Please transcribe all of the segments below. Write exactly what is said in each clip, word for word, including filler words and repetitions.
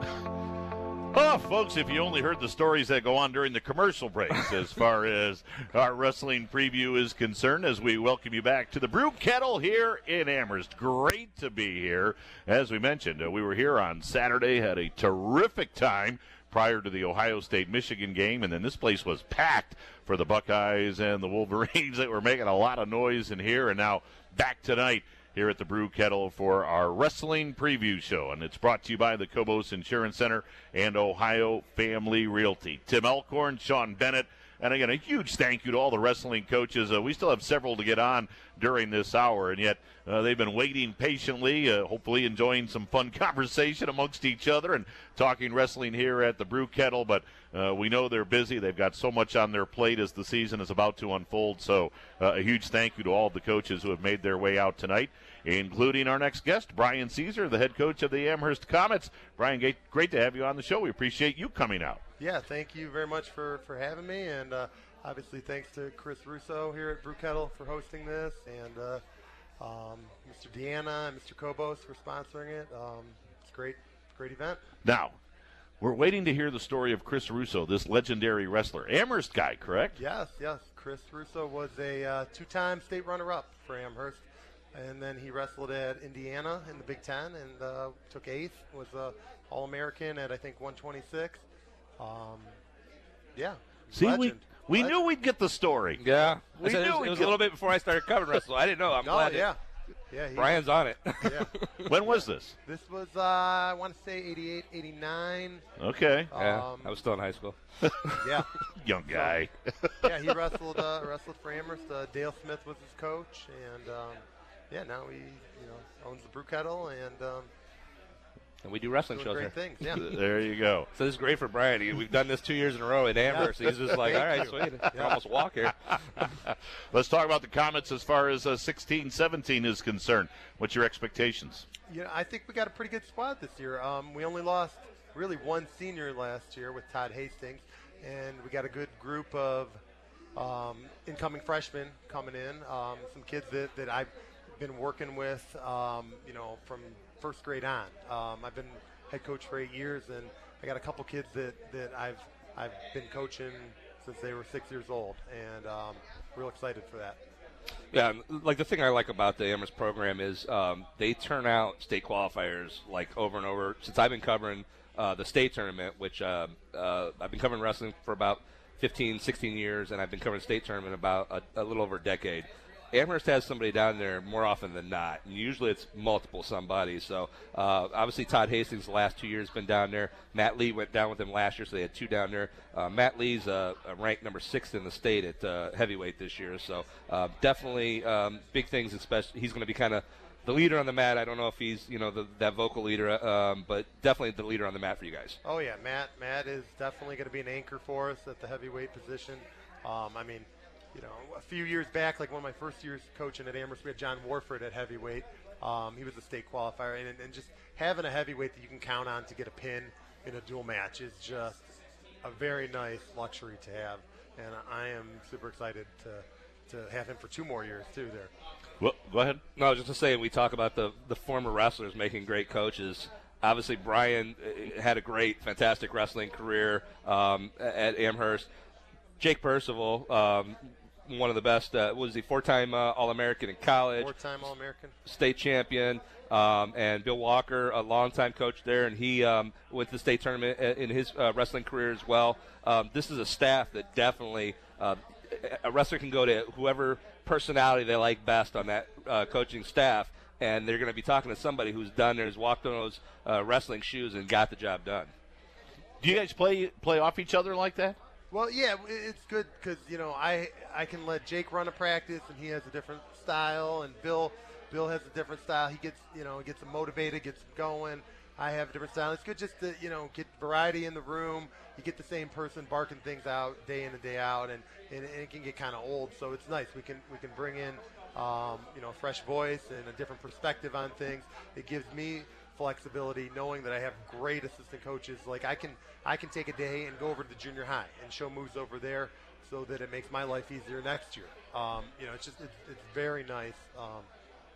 Oh, folks, if you only heard the stories that go on during the commercial breaks as far as our wrestling preview is concerned, as we welcome you back to the Brew Kettle here in Amherst. Great to be here. As we mentioned, uh, we were here on Saturday, had a terrific time prior to the Ohio State-Michigan game, and then this place was packed for the Buckeyes and the Wolverines that were making a lot of noise in here, and now back tonight here at the Brew Kettle for our wrestling preview show. And it's brought to you by the Cobos Insurance Center and Ohio Family Realty. Tim Elkhorn, Sean Bennett, and again, a huge thank you to all the wrestling coaches. Uh, we still have several to get on during this hour, and yet uh, they've been waiting patiently, uh, hopefully enjoying some fun conversation amongst each other and talking wrestling here at the Brew Kettle. But uh, we know they're busy. They've got so much on their plate as the season is about to unfold. So uh, a huge thank you to all of the coaches who have made their way out tonight, including our next guest, Brian Caesar, the head coach of the Amherst Comets. Brian, great, great to have you on the show. We appreciate you coming out. Yeah, thank you very much for, for having me, and uh, obviously thanks to Chris Russo here at Brew Kettle for hosting this, and uh, um, Mister Deanna and Mister Kobos for sponsoring it. Um, it's a great, great event. Now, we're waiting to hear the story of Chris Russo, this legendary wrestler. Amherst guy, correct? Yes, yes. Chris Russo was a uh, two-time state runner-up for Amherst, and then he wrestled at Indiana in the Big Ten and uh, took eighth, was uh, All-American at, I think, one twenty-six. Um, yeah. See, legend. we we Legend. knew we'd get the story. Yeah. We said knew it was, we'd it was get a little bit before I started covering wrestling. I didn't know. I'm No, glad yeah. that Yeah, he, Brian's on it. yeah. When was this? This was, uh, I want to say eighty-eight, eighty-nine. Okay. Yeah, Um, I was still in high school. Yeah. Young guy. Yeah, he wrestled uh, wrestled for Amherst. Uh, Dale Smith was his coach. And, um, yeah, now he, you know, owns the Brew Kettle and um, And we do wrestling doing shows great here. things. Yeah. There you go. So this is great for Brian. He- We've done this two years in a row at Amherst. He's just like, all right, sweet. I can almost walk here. Let's talk about the Comets as far as uh, sixteen seventeen is concerned. What's your expectations? Yeah, I think we got a pretty good squad this year. Um, we only lost really one senior last year with Todd Hastings, and we got a good group of um, incoming freshmen coming in. Um, some kids that, that I've been working with, um, you know, from first grade on. Um, I've been head coach for eight years, and I got a couple kids that, that I've I've been coaching since they were six years old, and um, real excited for that. Yeah, and, like the thing I like about the Amherst program is um, they turn out state qualifiers like over and over. Since I've been covering uh, the state tournament, which uh, uh, I've been covering wrestling for about fifteen, sixteen years, and I've been covering state tournament about a, a little over a decade. Amherst has somebody down there more often than not, and usually it's multiple somebody. So uh, obviously Todd Hastings the last two years been down there. Matt Lee went down with him last year, so they had two down there. Uh, Matt Lee's uh, ranked number six in the state at uh, heavyweight this year, so uh, definitely um, big things. Especially he's going to be kind of the leader on the mat. I don't know if he's you know the, that vocal leader, um, but definitely the leader on the mat for you guys. Oh yeah, Matt. Matt is definitely going to be an anchor for us at the heavyweight position. Um, I mean. You know, a few years back, like one of my first years coaching at Amherst, we had John Warford at heavyweight. Um, he was a state qualifier, and, and just having a heavyweight that you can count on to get a pin in a dual match is just a very nice luxury to have. And I am super excited to to have him for two more years too. There. Well, go ahead. No, just to say, we talk about the the former wrestlers making great coaches. Obviously, Brian uh, had a great, fantastic wrestling career um, at Amherst. Jake Percival. Um, One of the best, uh, was he four-time uh, All-American in college, Four-time All-American, state champion, um, and Bill Walker, a longtime coach there, and he um, went to the state tournament in his uh, wrestling career as well. Um, this is a staff that definitely uh, a wrestler can go to whoever personality they like best on that uh, coaching staff, and they're going to be talking to somebody who's done there, who's walked on those uh, wrestling shoes and got the job done. Do you guys play play off each other like that? Well, yeah, it's good because you know I I can let Jake run a practice and he has a different style, and Bill Bill has a different style. He gets you know gets them motivated, gets them going. I have a different style. It's good just to you know get variety in the room. You get the same person barking things out day in and day out, and, and, and it can get kind of old. So it's nice. We can we can bring in um, you know a fresh voice and a different perspective on things. It gives me flexibility knowing that I have great assistant coaches. Like I can I can take a day and go over to the junior high and show moves over there so that it makes my life easier next year. Um, you know, it's just it's, it's very nice, um,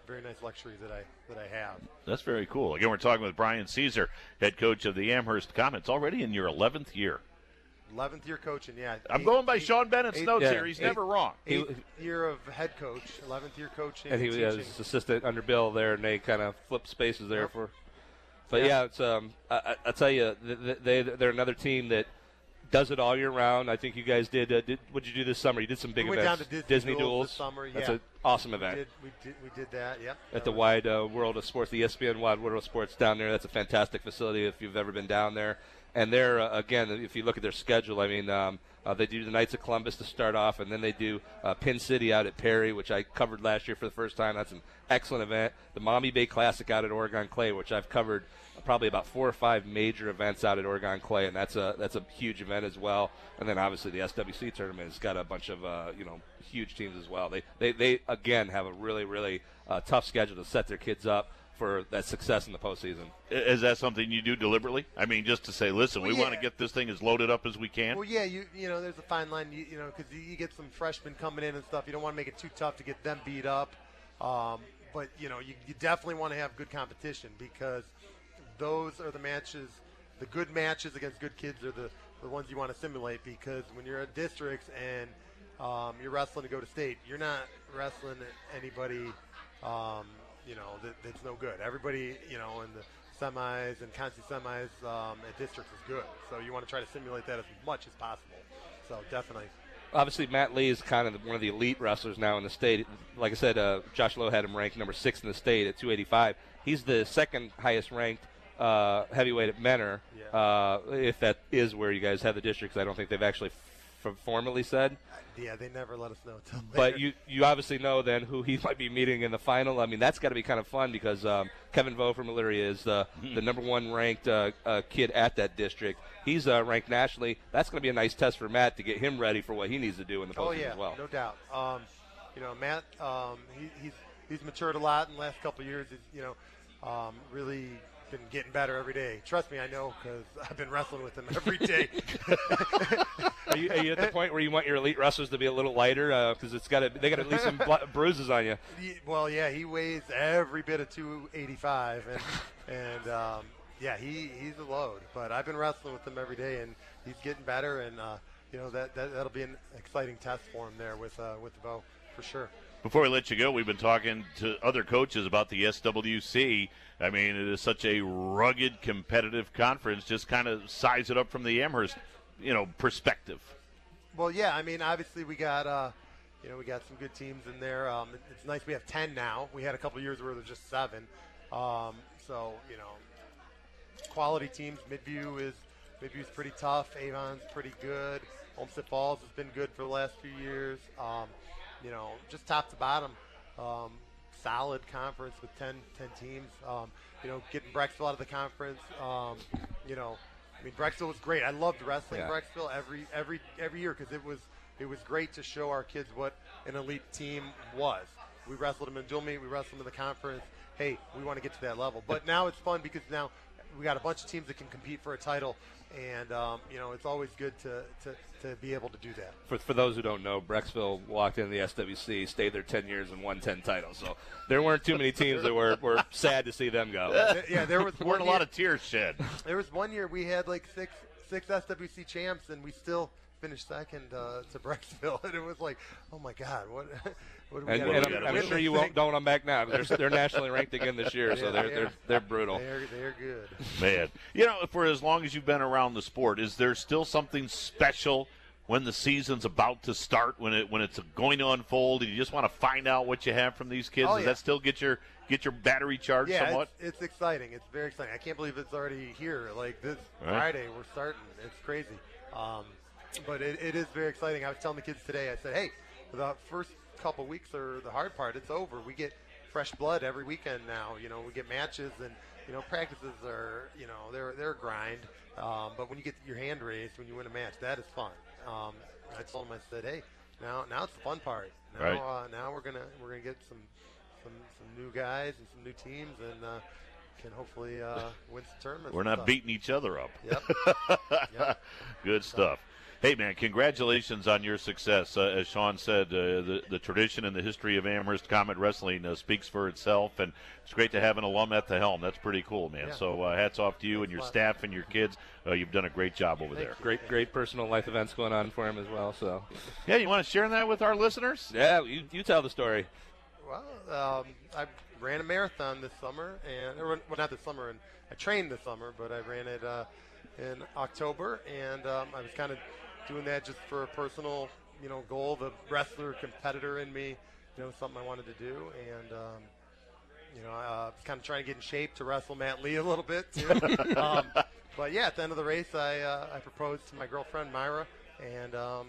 very nice luxury that I that I have. That's very cool. Again, we're talking with Brian Caesar, head coach of the Amherst Comets, already in your eleventh year. eleventh year coaching, yeah. I'm Eight- going by eight- Sean Bennett's eight- notes yeah, here. He's eight- never wrong. Eighth year of head coach, eleventh year coaching, and he teaching. was assistant under Bill there, and they kind of flipped spaces there Yep. for. But Yeah. yeah, it's um, I, I, I tell you, they, they they're another team that does it all year round. I think you guys did. Uh, did what'd you do this summer? You did some big We went events. down to Disney Duels Duels this summer, That's yeah. an awesome we event. did, we did we did that, yep. At That the was- Wide uh, World of Sports, the E S P N Wide World of Sports down there. That's a fantastic facility if you've ever been down there. And they're, uh, again, if you look at their schedule, I mean, um, uh, they do the Knights of Columbus to start off, and then they do uh, Pin City out at Perry, which I covered last year for the first time. That's an excellent event. The Maumee Bay Classic out at Oregon Clay, which I've covered probably about four or five major events out at Oregon Clay, and that's a that's a huge event as well. And then obviously the S W C tournament has got a bunch of uh, you know huge teams as well. They they, they again have a really really uh, tough schedule to set their kids up for that success in the postseason. Is that something you do deliberately? I mean, just to say, listen, Well, we yeah. want to get this thing as loaded up as we can. Well, yeah, you you know, there's a fine line, you, you know, because you, you get some freshmen coming in and stuff. You don't want to make it too tough to get them beat up, um, but you know, you, you definitely want to have good competition because those are the matches. The good matches against good kids are the the ones you want to simulate because when you're at districts and um, you're wrestling to go to state, you're not wrestling anybody. Um, you know, that, that's no good. Everybody, you know, in the semis and conference semis um, at districts is good. So you want to try to simulate that as much as possible. So definitely. Obviously, Matt Lee is kind of one of the elite wrestlers now in the state. Like I said, uh, Josh Lowe had him ranked number six in the state at two eighty-five. He's the second highest ranked uh, heavyweight at Menor, Yeah. uh, if that is where you guys have the districts. I don't think they've actually f- formally said. Yeah, they never let us know until later. But you, you obviously know then who he might be meeting in the final. I mean, that's got to be kind of fun because um, Kevin Vo from Elyria is uh, the number one ranked uh, uh, kid at that district. He's uh, ranked nationally. That's going to be a nice test for Matt to get him ready for what he needs to do in the postseason Oh yeah, as well. no doubt. Um, you know, Matt, um, he, he's he's matured a lot in the last couple of years. He's, you know, um, really been getting better every day. Trust me, I know because I've been wrestling with him every day. Are you, are you at the point where you want your elite wrestlers to be a little lighter because it's got to they got at least some blu- bruises on you? He- well, yeah, he weighs every bit of two eighty-five, and and um, yeah, he he's a load. But I've been wrestling with him every day, and he's getting better. And uh, you know that, that that'll be an exciting test for him there with uh, with the bow for sure. Before we let you go, we've been talking to other coaches about the S W C. I mean, it is such a rugged, competitive conference. Just kind of size it up from the Amherst, you know, perspective. Well, yeah, I mean, obviously we got, uh, you know, we got some good teams in there. Um, it- it's nice we have ten now. We had a couple of years where there was just seven. Um, so, you know, quality teams. Midview is Midview's pretty tough. Avon's pretty good. Olmsted Falls has been good for the last few years. Um, you know, just top to bottom, um, solid conference with ten, ten teams. Um, you know, getting Brecksville out of the conference. Um, you know, I mean, Brecksville was great. I loved wrestling Yeah. Brecksville every every every year because it was it was great to show our kids what an elite team was. We wrestled them in dual meet. We wrestled them in the conference. Hey, we want to get to that level. But now it's fun because now we got a bunch of teams that can compete for a title, and um, you know, it's always good to, to, to be able to do that. For, for those who don't know, Brecksville walked into the S W C, stayed there ten years, and won ten titles. So there weren't too many teams that were, were sad to see them go. Th- Yeah, there was Weren't one a lot year- of tears shed. There was one year we had like six six S W C champs, and we still finished second uh, to Brecksville, and it was like, oh my God, what? what do we And, gotta and do I'm, to I'm win sure this you thing? won't don't them back now. They're, they're nationally ranked again this year, so Yeah, they're they they're are. they're brutal. They're they're good. Man, you know, for as long as you've been around the sport, is there still something special when the season's about to start, when it when it's going to unfold, and you just want to find out what you have from these kids? Oh, Does yeah. that still get your get your battery charged Yeah, somewhat? it's, it's exciting. It's very exciting. I can't believe it's already here. Like this Right. Friday, we're starting. It's crazy. Um, but it, it is very exciting. I was telling the kids today. I said, hey, the first couple weeks are the hard part. It's over. We get fresh blood every weekend now. You know, we get matches, and you know, practices are, you know, they're they're a grind. Um, but when you get your hand raised when you win a match, that is fun. Um, I told them, I said, hey, now now it's the fun part. Now Right. uh, now we're gonna we're gonna get some some some new guys and some new teams, and uh, can hopefully uh, win some tournaments. We're and not stuff. beating each other up. Yep. Yep. Good stuff. Hey, man, congratulations on your success. Uh, as Sean said, uh, the, the tradition and the history of Amherst Comet Wrestling uh, speaks for itself, and it's great to have an alum at the helm. That's pretty cool, man. Yeah. So uh, hats off to you and your staff and your kids. Uh, you've done a great job over Thank there. you. Great, great personal life events going on for him as well. So, Yeah, you want to share that with our listeners? yeah, you, you tell the story. Well, um, I ran a marathon this summer, and or, well, not this summer, and I trained this summer, but I ran it uh, in October, and um, I was kind of doing that just for a personal, you know, goal. The wrestler competitor in me, you know, something I wanted to do, and um, you know, I uh, was kind of trying to get in shape to wrestle Matt Lee a little bit too. um, but yeah, at the end of the race, I uh, I proposed to my girlfriend Myra, and um,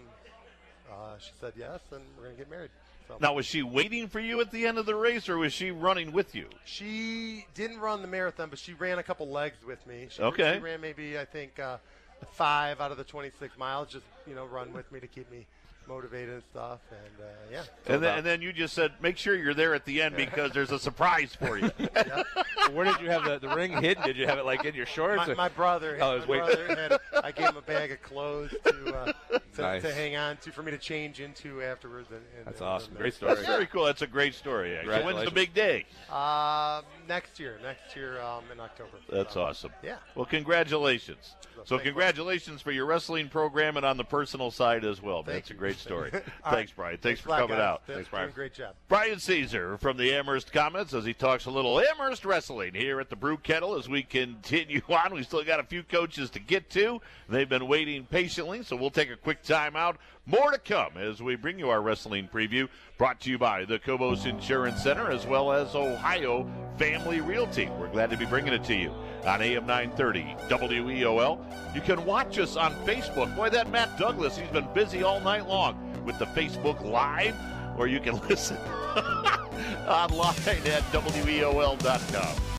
uh, she said yes, and we're gonna get married. So. Now, was she waiting for you at the end of the race, or was she running with you? She didn't run the marathon, but she ran a couple legs with me. She, Okay. She ran maybe, I think, uh, five out of the twenty-six miles, just, you know, run with me to keep me motivated and stuff. And, uh, yeah. And then, and then you just said, make sure you're there at the end because there's a surprise for you. Yeah. Where did you have the, the ring hidden? Did you have it like in your shorts? My, or- my brother, Oh, I my was waiting. brother had, I gave him a bag of clothes to, uh, to, Nice. to hang on to for me to change into afterwards. And, and, That's and awesome. then- Great story. That's very cool. That's a great story, actually. When's the Congratulations. big day? Uh, next year, next year um, in October. That's So, awesome. Yeah. Well, congratulations. So Thanks, congratulations for your wrestling program and on the personal side as well. Thank That's a you. great story. All Thanks, right. Brian. Thanks, a for lot, coming guys. out. Doing Thanks, Brian. a great job. Brian Caesar from the Amherst Comets as he talks a little Amherst wrestling here at the Brew Kettle as we continue on. We still got a few coaches to get to. They've been waiting patiently, so we'll take a quick time out. More to come as we bring you our wrestling preview, brought to you by the Cobos Insurance Center as well as Ohio Family Realty. We're glad to be bringing it to you on A M nine thirty W E O L. You can watch us on Facebook. Boy, that Matt Douglas, he's been busy all night long with the Facebook Live, or you can listen online at W E O L dot com.